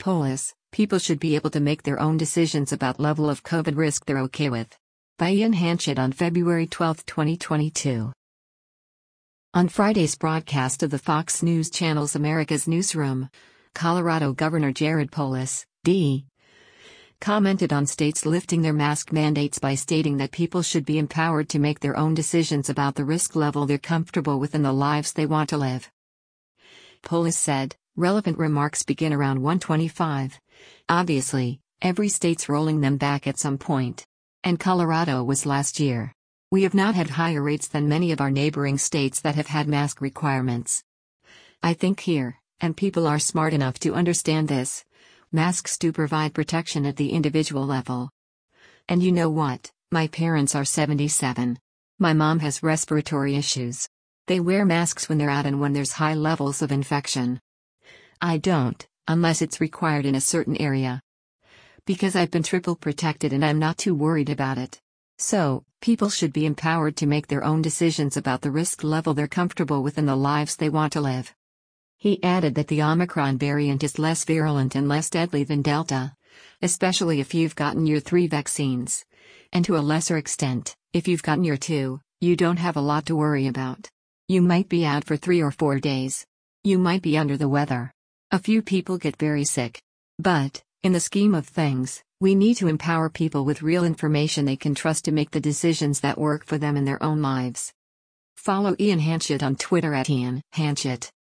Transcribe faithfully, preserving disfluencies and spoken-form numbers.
Polis, people should be able to make their own decisions about level of COVID risk they're okay with. By Ian Hanchett on February twelfth, twenty twenty-two. On Friday's broadcast of the Fox News Channel's America's Newsroom, Colorado Governor Jared Polis, D. commented on states lifting their mask mandates by stating that people should be empowered to make their own decisions about the risk level they're comfortable with and the lives they want to live. Polis said, relevant remarks begin around one twenty-five. Obviously, every state's rolling them back at some point. And Colorado was last year. We have not had higher rates than many of our neighboring states that have had mask requirements. I think here, and people are smart enough to understand this, masks do provide protection at the individual level. And you know what? My parents are seventy-seven. My mom has respiratory issues. They wear masks when they're out and when there's high levels of infection. I don't, unless it's required in a certain area. Because I've been triple protected and I'm not too worried about it. So, people should be empowered to make their own decisions about the risk level they're comfortable with and the lives they want to live. He added that the Omicron variant is less virulent and less deadly than Delta, especially if you've gotten your three vaccines. And to a lesser extent, if you've gotten your two, you don't have a lot to worry about. You might be out for three or four days. You might be under the weather. A few people get very sick. But, in the scheme of things, we need to empower people with real information they can trust to make the decisions that work for them in their own lives. Follow Ian Hanchett on Twitter at Ian Hanchett.